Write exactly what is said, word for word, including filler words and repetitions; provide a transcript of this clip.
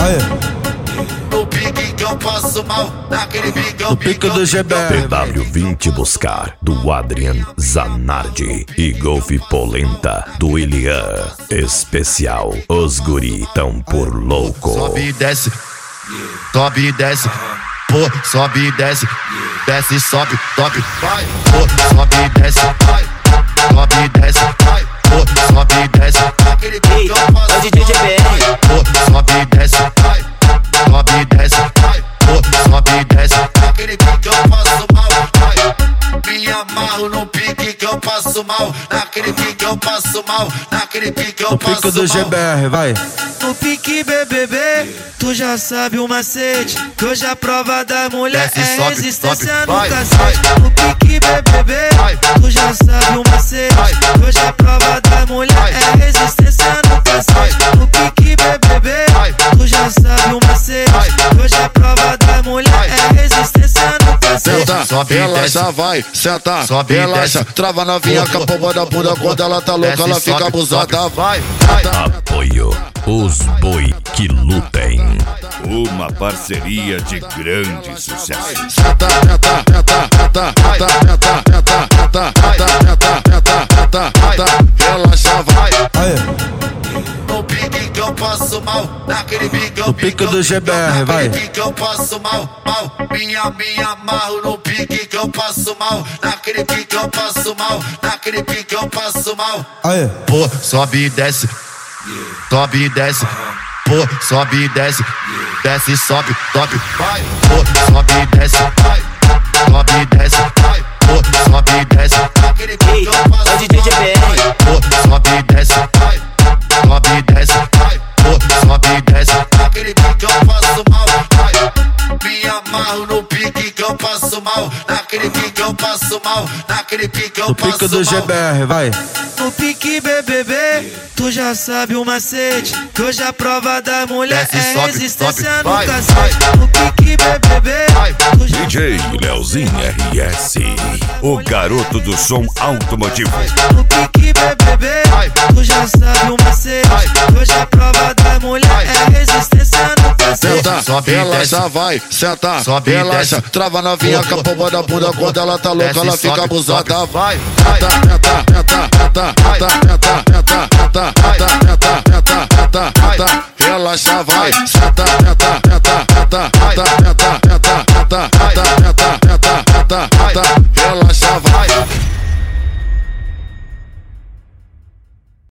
Aê. No pique que eu passo mal, naquele pique eu No pique do G B R. T W vinte Buscar, do Adrian Zanardi. E Golf Polenta, do Ilian. Especial, os guri tão por louco. Sobe e desce, sobe e desce, pô, sobe e desce, desce e sobe, sobe, vai, pô, sobe e desce, vai, sobe e desce, vai, pô, sobe e desce, aquele pique que eu passo mal, pô, sobe e desce, vai, sobe e desce, vai, pô, sobe e desce, aquele pique que eu passo mal, vai. Me amarro no pique que eu passo mal, naquele pique que eu passo mal, naquele pique que eu No passo pique do mal. G B R, vai. No pique B B B, tu já sabe o macete, que hoje a prova da mulher Desce, é sobe, resistência sobe, no vai, cacete. vai. No pique B B B, Vai. tu já sabe o macete, Vai. que hoje a prova da mulher Vai. é resistência no cacete. Vai. No pique B B B, Vai. tu já sabe o macete, Vai. que hoje a prova da mulher Vai. é resistência no cacete. Senta, Sobe e relaxa, desce. vai, senta, Sobe e relaxa, desce. trava novinha com a pomba da bunda. Quando ela tá louca, Desce, ela fica sobe, abusada. sobe, vai, vai. Apoio, os boi que lutem. Uma parceria de grande sucesso. Senta, senta, senta, senta, Vai. senta, senta, senta, senta, Vai. senta, senta, senta, Vai. senta, relaxa, vai. Aê. No pique que eu passo mal, naquele pique que eu No pique do G B R, vai. naquele pique que eu passo mal, mal. Minha, minha amarro no pique que eu passo mal, naquele pique que eu passo mal, naquele pique que eu passo mal. Aê. Pô, sobe e desce, sobe e desce, pô, sobe e desce, desce e sobe, sobe, vai, pô, sobe e desce, vai, sobe e desce, vai, pô, sobe e desce, naquele pique que eu passo mal, vai, pô, sobe e desce, vai, sobe e desce, vai, pô, sobe e desce, naquele pique que eu passo mal, vai. Me amarro no pique que eu passo mal, naquele pique que eu passo mal, naquele pique que eu No passo pique do G mal. B R, vai. No pique B B B, tu já sabe o macete, que hoje a prova da mulher Desce, é sobe, resistência sobe, no vai, cacete. vai. No pique B B B, Vai. tu já D J Leozinho R S, o garoto do som automotivo. no pique B B B, Vai. tu já sabe o macete, Vai. que hoje a prova da mulher Vai. é resistência no cacete. Senta, Sobe e relaxa, desce. vai, senta, Sobe e relaxa, desce. trava novinha com a pomba da bunda. Quando ela tá louca, Desce, ela fica sobe, abusada. sobe, vai, vai. Senta, senta, senta, senta, Vai. senta, senta, senta, senta, Vai. senta, senta, senta, Vai. senta, relaxa, vai, Vai. senta, senta, senta, senta, Vai. senta, senta, senta, senta, Vai. senta,